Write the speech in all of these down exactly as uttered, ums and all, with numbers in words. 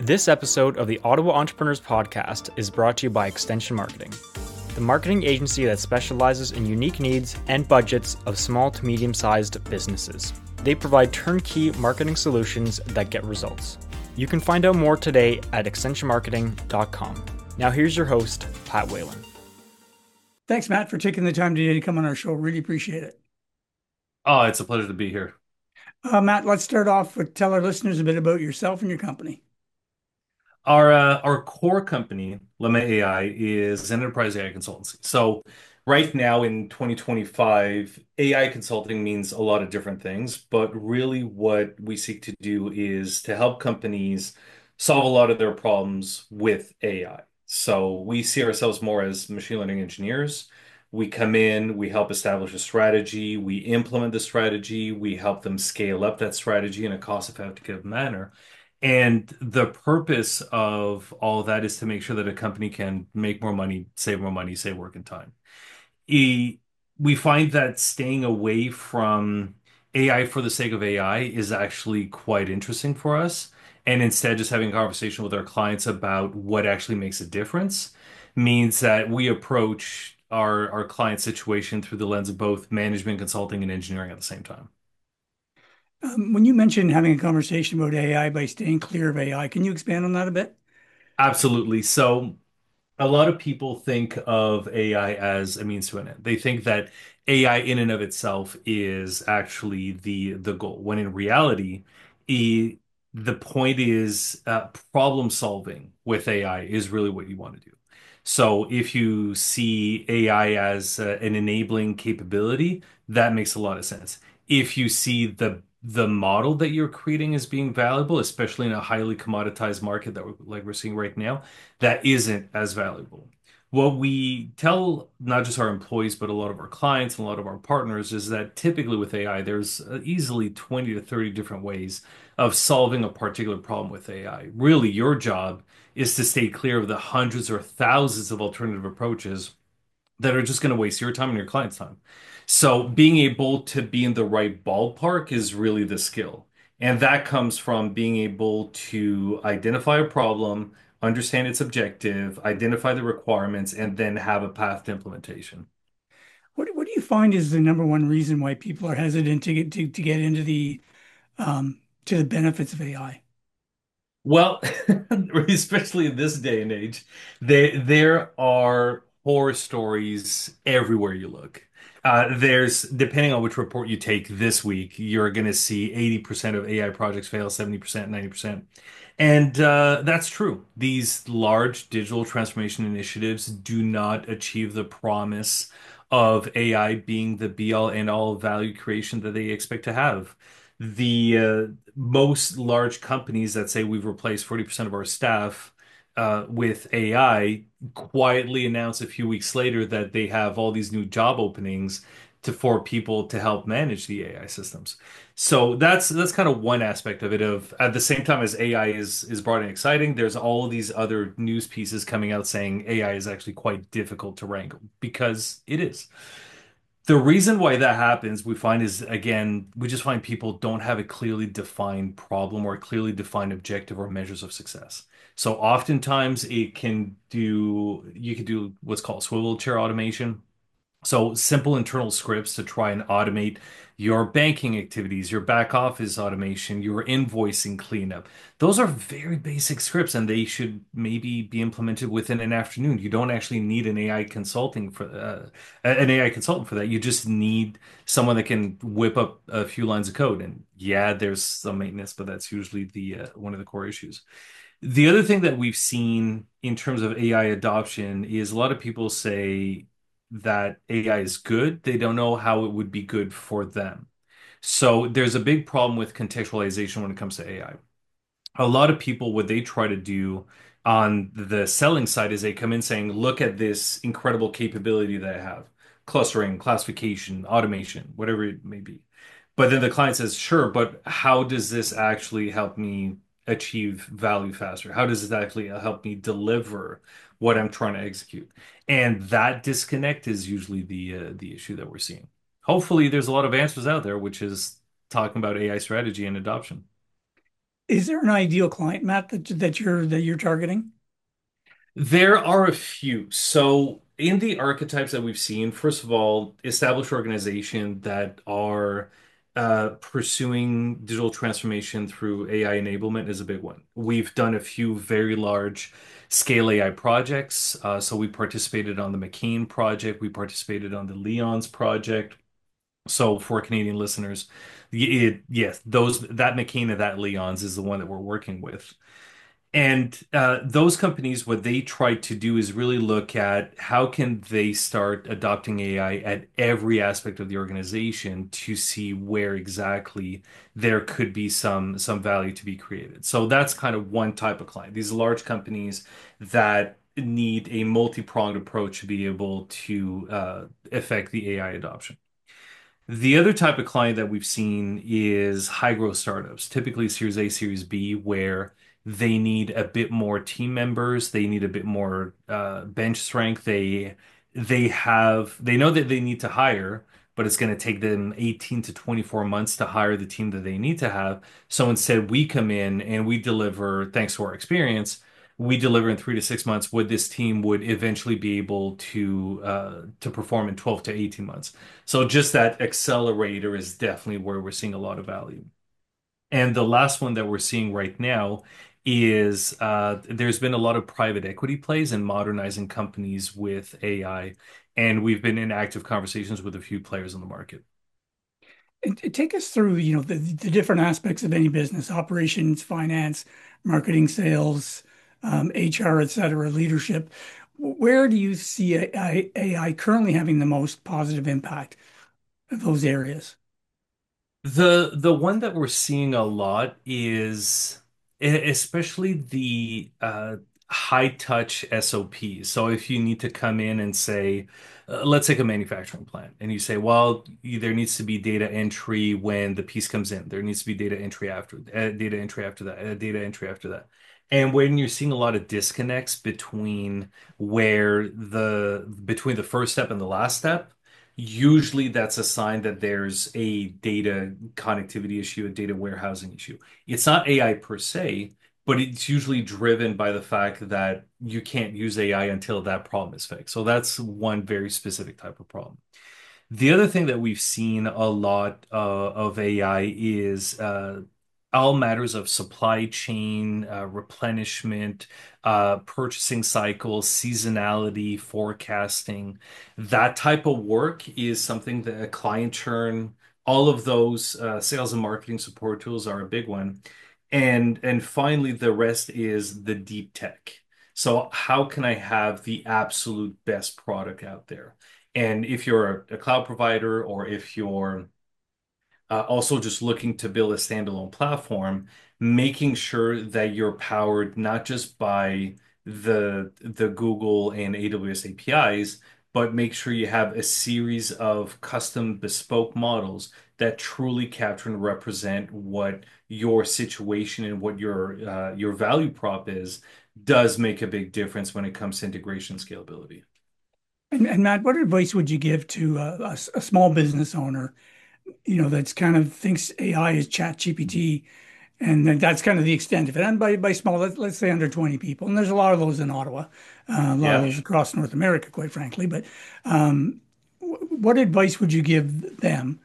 This episode of the Ottawa Entrepreneurs Podcast is brought to you by Extension Marketing, the marketing agency that specializes in unique needs and budgets of small to medium-sized businesses. They provide turnkey marketing solutions that get results. You can find out more today at extension marketing dot com. Now here's your host, Pat Whalen. Thanks, Matt, for taking the time today to come on our show. Really appreciate it. Oh, it's a pleasure to be here. Uh, Matt, let's start off with tell our listeners a bit about yourself and your company. Our uh, our core company, Lemma A I, is an enterprise A I consultancy. So right now in twenty twenty-five, A I consulting means a lot of different things, but really what we seek to do is to help companies solve a lot of their problems with A I. So we see ourselves more as machine learning engineers. We come in, we help establish a strategy, we implement the strategy, we help them scale up that strategy in a cost-effective manner. And the purpose of all of that is to make sure that a company can make more money, save more money, save work and time. E- we find that staying away from A I for the sake of A I is actually quite interesting for us. And instead, just having a conversation with our clients about what actually makes a difference means that we approach our, our client situation through the lens of both management, consulting, and engineering at the same time. Um, when you mentioned having a conversation about A I by staying clear of A I, can you expand on that a bit? Absolutely. So, a lot of people think of A I as a means to an end. They think that A I in and of itself is actually the the goal, when in reality, e- the point is uh, problem solving with A I is really what you want to do. So if you see A I as uh, an enabling capability, that makes a lot of sense. If you see the the model that you're creating as being valuable, especially in a highly commoditized market that we're, like we're seeing right now, that isn't as valuable. What we tell not just our employees, but a lot of our clients and a lot of our partners is that typically with A I, there's uh, easily twenty to thirty different ways of solving a particular problem with A I. Really, your job is to stay clear of the hundreds or thousands of alternative approaches that are just going to waste your time and your client's time. So being able to be in the right ballpark is really the skill. And that comes from being able to identify a problem, understand its objective, identify the requirements, and then have a path to implementation. What What do you find is the number one reason why people are hesitant to get to, to get into the um, to the benefits of A I? Well, especially in this day and age, there there are horror stories everywhere you look. Uh, there's, depending on which report you take this week, you're going to see eighty percent of A I projects fail, seventy percent, ninety percent. And uh, that's true. These large digital transformation initiatives do not achieve the promise of A I being the be all and all of value creation that they expect to have. The uh, most large companies that say we've replaced forty percent of our staff uh, with A I quietly announce a few weeks later that they have all these new job openings to for people to help manage the A I systems. So that's that's kind of one aspect of it. Of at the same time as A I is is broad and exciting, there's all these other news pieces coming out saying A I is actually quite difficult to wrangle because it is. The reason why that happens, we find is again, we just find people don't have a clearly defined problem or a clearly defined objective or measures of success. So oftentimes it can do, you can do what's called swivel chair automation. So simple internal scripts to try and automate your banking activities, your back office automation, your invoicing cleanup. Those are very basic scripts and they should maybe be implemented within an afternoon. You don't actually need an A I consulting for uh, an A I consultant for that. You just need someone that can whip up a few lines of code. And yeah, there's some maintenance, but that's usually the uh, one of the core issues. The other thing that we've seen in terms of A I adoption is a lot of people say that A I is good. They don't know how it would be good for them. So there's a big problem with contextualization when it comes to A I. A lot of people, what they try to do on the selling side is they come in saying, look at this incredible capability that I have, clustering, classification, automation, whatever it may be. But then the client says, sure, but how does this actually help me achieve value faster? How does it actually help me deliver what I'm trying to execute? And that disconnect is usually the uh, the issue that we're seeing. Hopefully, there's a lot of answers out there, which is talking about A I strategy and adoption. Is there an ideal client, Matt, that that you're that you're targeting? There are a few. So, in the archetypes that we've seen, first of all, established organizations that are uh, pursuing digital transformation through A I enablement is a big one. We've done a few very large scale A I projects. Uh, so, we participated on the McCain project, we participated on the Leon's project. So, for Canadian listeners, y- it, yes, those that McCain and that Leon's is the one that we're working with. And uh, those companies, what they try to do is really look at how can they start adopting A I at every aspect of the organization to see where exactly there could be some some value to be created. So that's kind of one type of client. These large companies that need a multi-pronged approach to be able to uh, affect the A I adoption. The other type of client that we've seen is high growth startups, typically Series A, Series B, where they need a bit more team members, they need a bit more uh, bench strength. They they have they know that they need to hire, but it's going to take them eighteen to twenty-four months to hire the team that they need to have. So instead, we come in and we deliver, thanks to our experience, we deliver in three to six months what this team would eventually be able to uh, to perform in twelve to eighteen months. So just that accelerator is definitely where we're seeing a lot of value. And the last one that we're seeing right now is uh, there's been a lot of private equity plays in modernizing companies with A I, and we've been in active conversations with a few players on the market. And and take us through, you know, the, the different aspects of any business, operations, finance, marketing, sales, um, H R, et cetera, leadership. Where do you see A I, A I currently having the most positive impact of those areas? The the one that we're seeing a lot is e- especially the uh, high touch S O Ps. So if you need to come in and say, uh, let's take a manufacturing plant, and you say, well, y- there needs to be data entry when the piece comes in. There needs to be data entry after, uh, data entry after that, uh, data entry after that. And when you're seeing a lot of disconnects between where the between the first step and the last step, usually that's a sign that there's a data connectivity issue, a data warehousing issue. It's not A I per se, but it's usually driven by the fact that you can't use A I until that problem is fixed. So that's one very specific type of problem. The other thing that we've seen a lot uh, of A I is uh, all matters of supply chain, uh, replenishment, uh, purchasing cycles, seasonality, forecasting. That type of work is something that a client churn, all of those uh, sales and marketing support tools are a big one. And and finally, the rest is the deep tech. So how can I have the absolute best product out there? And if you're a, a cloud provider or if you're uh, also just looking to build a standalone platform, making sure that you're powered not just by the the Google and A W S A P Is, but make sure you have a series of custom bespoke models that truly capture and represent what your situation and what your uh, your value prop is, does make a big difference when it comes to integration scalability. And, and Matt, what advice would you give to a, a s- a small business owner, you know, that's kind of thinks A I is Chat G P T, and then that's kind of the extent of it. And by by small, let's, let's say under twenty people, and there's a lot of those in Ottawa, uh, a lot of Yeah. those across North America, quite frankly. But um, what advice would you give them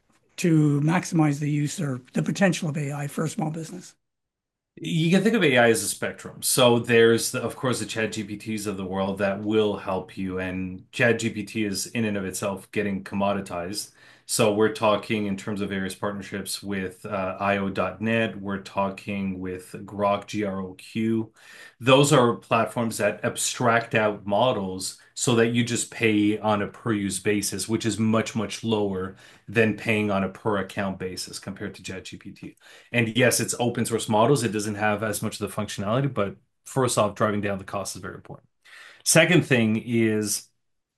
to maximize the use or the potential of A I for a small business? You can think of A I as a spectrum. So there's, the, of course, the Chat G P Ts of the world that will help you, and Chat G P T is in and of itself getting commoditized. So we're talking in terms of various partnerships with uh, I O dot net. We're talking with Grok, G R O Q. Those are platforms that abstract out models so that you just pay on a per use basis, which is much, much lower than paying on a per account basis compared to ChatGPT. And yes, it's open source models. It doesn't have as much of the functionality, but first off, driving down the cost is very important. Second thing is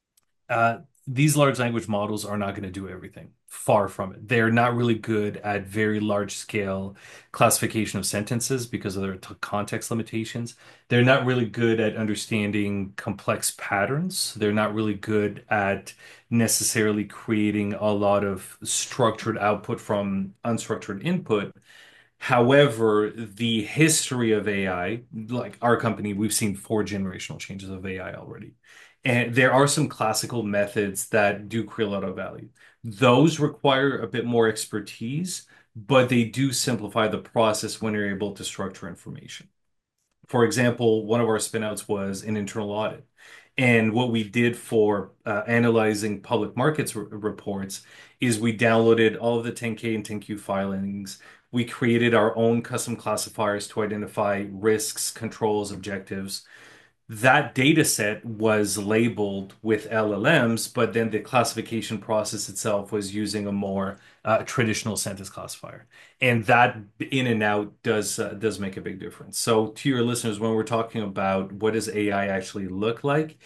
uh, these large language models are not going to do everything. Far from it. They're not really good at very large scale classification of sentences because of their t- context limitations. They're not really good at understanding complex patterns. They're not really good at necessarily creating a lot of structured output from unstructured input. However, the history of A I, like our company, we've seen four generational changes of A I already. And there are some classical methods that do create a lot of value. Those require a bit more expertise, but they do simplify the process when you're able to structure information. For example, one of our spinouts was an internal audit. And what we did for uh, analyzing public markets r reports is we downloaded all of the ten K and ten Q filings. We created our own custom classifiers to identify risks, controls, objectives. That data set was labeled with L L Ms, but then the classification process itself was using a more uh, traditional sentence classifier. And that in and out does uh, does make a big difference. So to your listeners, when we're talking about what does A I actually look like,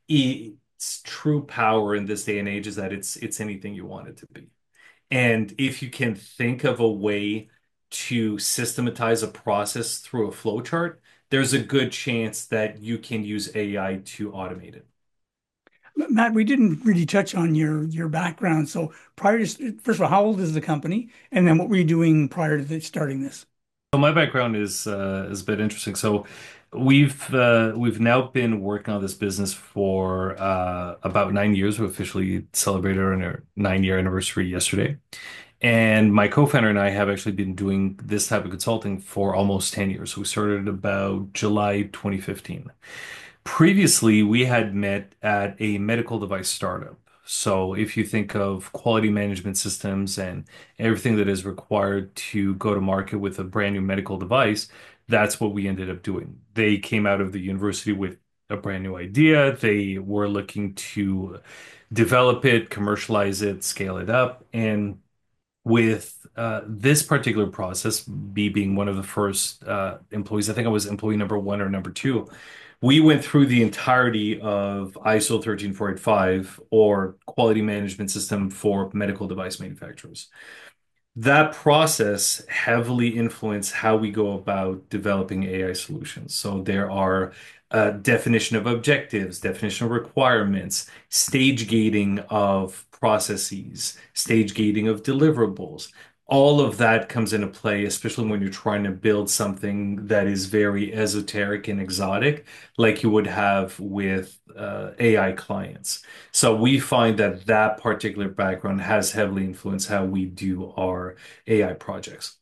its true power in this day and age is that it's it's anything you want it to be. And if you can think of a way to systematize a process through a flowchart, there's a good chance that you can use A I to automate it. Matt, we didn't really touch on your your background. So prior to, first of all, how old is the company? And then what were you doing prior to the, starting this? So my background is uh, is a bit interesting. So we've uh, we've now been working on this business for uh, about nine years. We officially celebrated our nine year anniversary yesterday. And my co-founder and I have actually been doing this type of consulting for almost ten years. So we started about July twenty fifteen. Previously, we had met at a medical device startup. So if you think of quality management systems and everything that is required to go to market with a brand new medical device, that's what we ended up doing. They came out of the university with a brand new idea. They were looking to develop it, commercialize it, scale it up, and with uh, this particular process, me being one of the first uh, employees, I think I was employee number one or number two, we went through the entirety of I S O one three four eight five or quality management system for medical device manufacturers. That process heavily influenced how we go about developing A I solutions. So there are uh, definition of objectives, definition of requirements, stage gating of processes, stage gating of deliverables. All of that comes into play, especially when you're trying to build something that is very esoteric and exotic, like you would have with uh, A I clients. So we find that that particular background has heavily influenced how we do our A I projects.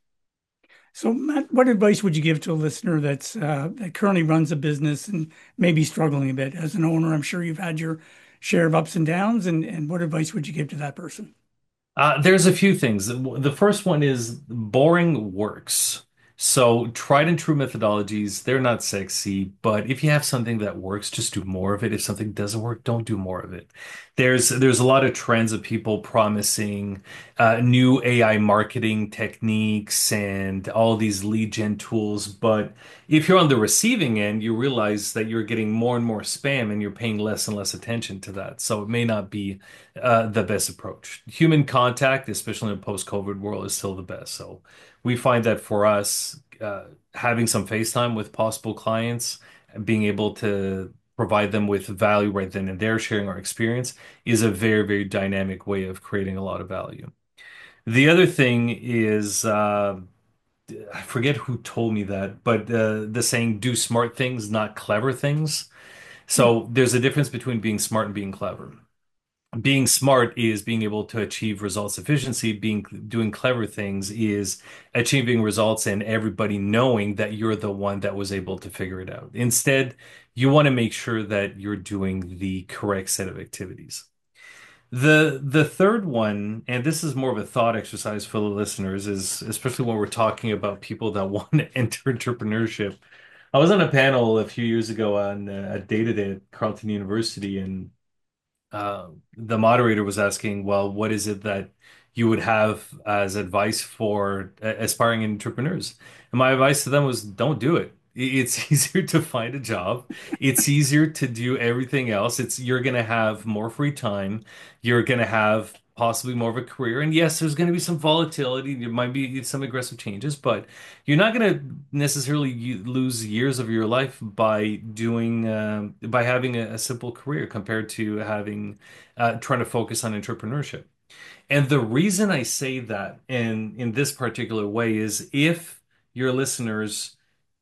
So, Matt, what advice would you give to a listener that's uh, that currently runs a business and maybe struggling a bit? As an owner, I'm sure you've had your share of ups and downs, and, and what advice would you give to that person? Uh, there's a few things. The first one is boring works. So tried and true methodologies, they're not sexy, but if you have something that works, just do more of it. If something doesn't work, don't do more of it. There's there's a lot of trends of people promising uh, new A I marketing techniques and all these lead gen tools, but if you're on the receiving end, you realize that you're getting more and more spam and you're paying less and less attention to that. So it may not be uh, the best approach. Human contact, especially in a post-COVID world, is still the best. So we find that for us, uh, having some FaceTime with possible clients, being able to provide them with value right then and there, sharing our experience is a very, very dynamic way of creating a lot of value. The other thing is, uh, I forget who told me that, but uh, the saying, do smart things, not clever things. So there's a difference between being smart and being clever. Being smart is being able to achieve results efficiency. Being doing clever things is achieving results and everybody knowing that you're the one that was able to figure it out. Instead, you want to make sure that you're doing the correct set of activities. The the third one, and this is more of a thought exercise for the listeners, is especially when we're talking about people that want to enter entrepreneurship. I was on a panel a few years ago on uh, a data day at Carleton University, and uh, the moderator was asking, well, what is it that you would have as advice for uh, aspiring entrepreneurs? And my advice to them was, don't do it. It's easier to find a job. It's easier to do everything else. It's you're going to have more free time. You're going to have possibly more of a career. And yes, there's going to be some volatility. There might be some aggressive changes, but you're not going to necessarily u- lose years of your life by doing um, by having a, a simple career compared to having uh, trying to focus on entrepreneurship. And the reason I say that in in this particular way is if your listeners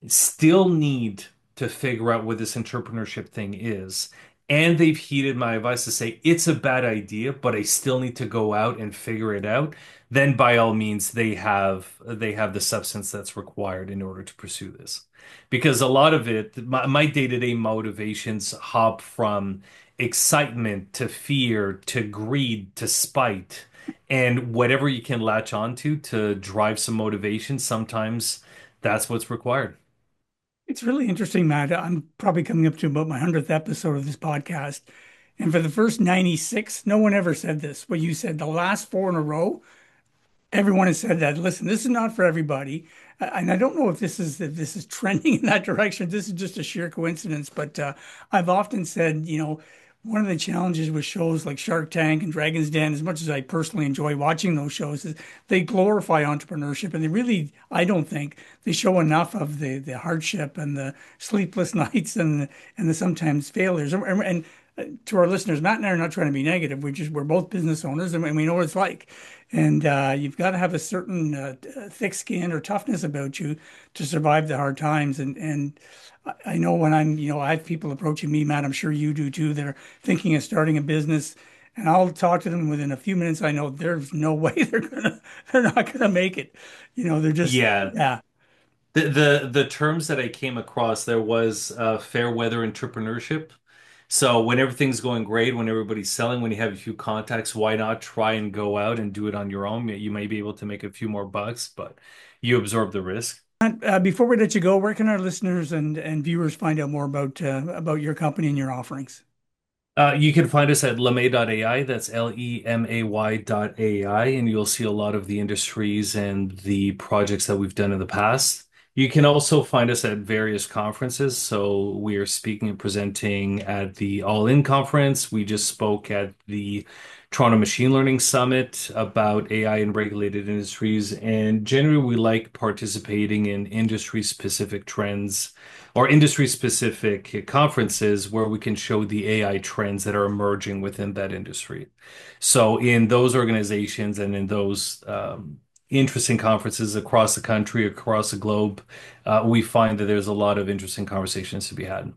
still need to figure out what this entrepreneurship thing is, and they've heeded my advice to say it's a bad idea, but I still need to go out and figure it out, then by all means they have they have the substance that's required in order to pursue this. Because a lot of it, my, my day-to-day motivations hop from excitement to fear to greed to spite. And whatever you can latch onto to drive some motivation, sometimes that's what's required. It's really interesting, Matt. I'm probably coming up to about my hundredth episode of this podcast. And for the first ninety-six, no one ever said this. What you said, the last four in a row, everyone has said that. Listen, this is not for everybody, Uh, and I don't know if this is if this is trending in that direction. This is just a sheer coincidence, but uh, I've often said, you know, one of the challenges with shows like Shark Tank and Dragon's Den, as much as I personally enjoy watching those shows, is they glorify entrepreneurship, and they really, I don't think they show enough of the the hardship and the sleepless nights and the, and the sometimes failures. And, and uh, to our listeners, Matt and I are not trying to be negative. We're just we're both business owners, and we know what it's like. And uh, you've got to have a certain uh, thick skin or toughness about you to survive the hard times. And and I I know when I'm, you know, I have people approaching me, Matt, I'm sure you do too, that are thinking of starting a business. And I'll talk to them within a few minutes. I know there's no way they're gonna, they're not gonna make it. You know, they're just, Yeah. yeah. The the the terms that I came across, there was uh, fair weather entrepreneurship. So when everything's going great, when everybody's selling, when you have a few contacts, why not try and go out and do it on your own? You may be able to make a few more bucks, but you absorb the risk. Uh, before we let you go, where can our listeners and, and viewers find out more about uh, about your company and your offerings? Uh, you can find us at lemay dot A I. That's L E M A Y dot A I, and you'll see a lot of the industries and the projects that we've done in the past. You can also find us at various conferences. So we are speaking and presenting at the All In conference. We just spoke at the Toronto Machine Learning Summit about A I in regulated industries. And generally, we like participating in industry-specific trends or industry-specific conferences where we can show the A I trends that are emerging within that industry. So in those organizations and in those um, interesting conferences across the country, across the globe, uh, we find that there's a lot of interesting conversations to be had.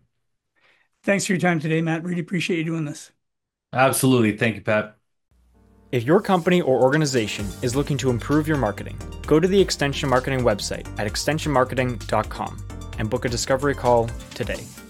Thanks for your time today, Matt. Really appreciate you doing this. Absolutely. Thank you, Pat. If your company or organization is looking to improve your marketing, go to the Extension Marketing website at extension marketing dot com and book a discovery call today.